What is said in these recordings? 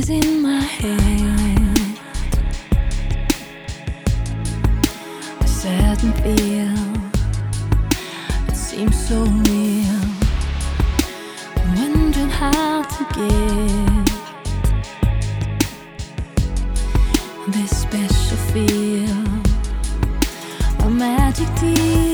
voices in my head. I sat and feel it seems so real, wondering how to get this special feel, a magic deal.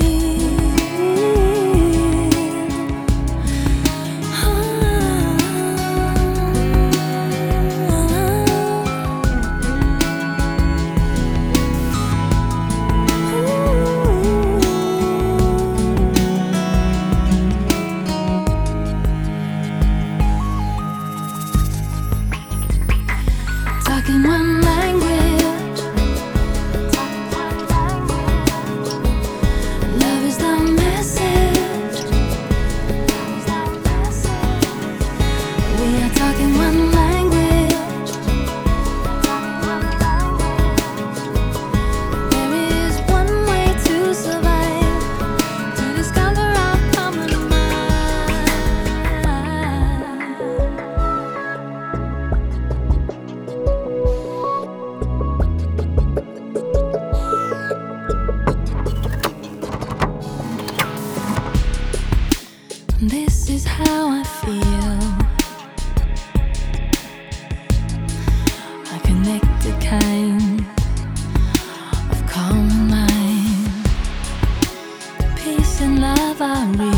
Talking one language, love is the message. We are talking one language. There is one way to survive, to discover our common mind. This is how I feel, a connected kind of common mind. Peace and love are real.